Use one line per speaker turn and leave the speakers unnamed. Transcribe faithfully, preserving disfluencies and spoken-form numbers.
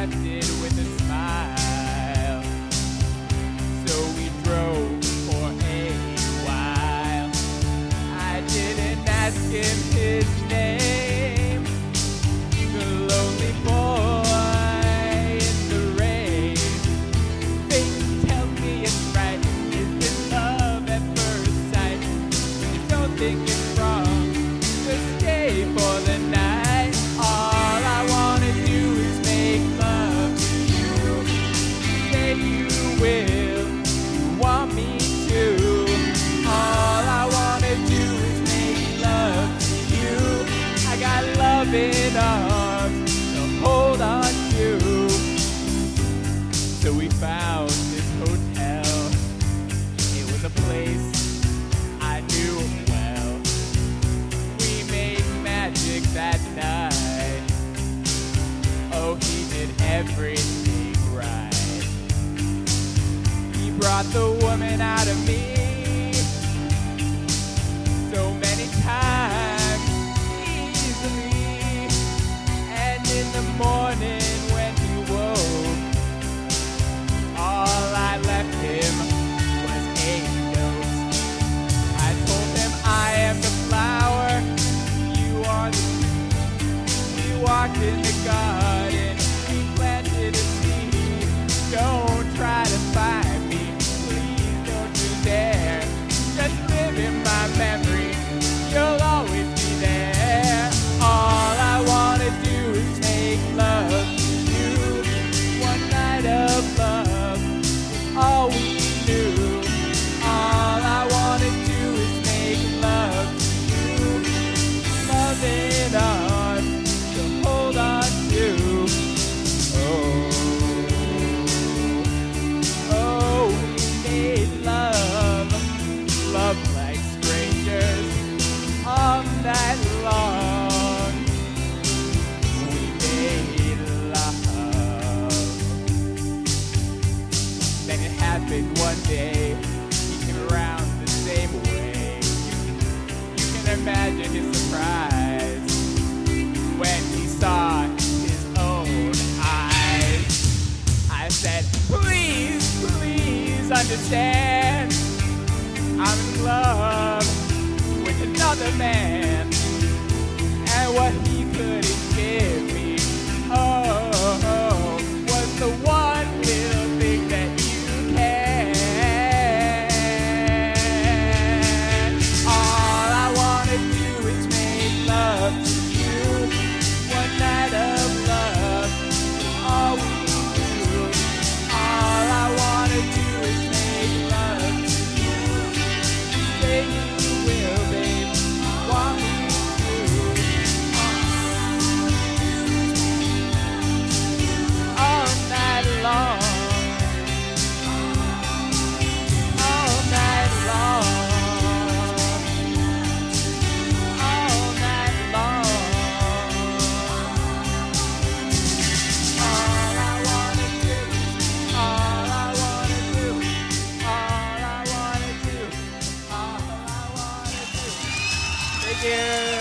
left it with a smile. So we drove for a while. I didn't ask him his name. The lonely boy in the rain. Fate tells me it's right. Is it love at first sight? You don't think it's wrong to stay for the night. All I wanna do is make love to you. Say you will, you want me to. All I wanna do is make love to you. I got love in arms to hold on to. So we found this hotel. It was a place I knew well. We made magic that night. Oh, he did everything right. He brought the woman out of me so many times easily. And in the morning when he woke, all I left him was a note. I told him I am the flower, you are the tree. We walked in the garden, we planted a seed. Don't try to find me, please don't you dare. Just live in my memory, you'll always be there. All I wanna do is make love to you. One night of love was all we knew. All I wanna do is make love to you. Love in arms to hold on to. Oh, oh, we made love, love like strangers all night long. We made love. Then it happened one day. He came around the same way. You can imagine his surprise when he saw his own eyes. I said, please, please understand, I'm in love with another man. And what he couldn't give me, oh, oh, was the one little thing that you can. All I wanna do is make love to you. One night of love, all we do. All I wanna do is make love to you. Say you will, babe, want me to. All night long, all night long, all night long. All I wanna do, all I wanna do, all I wanna do, all I wanna do. Thank you.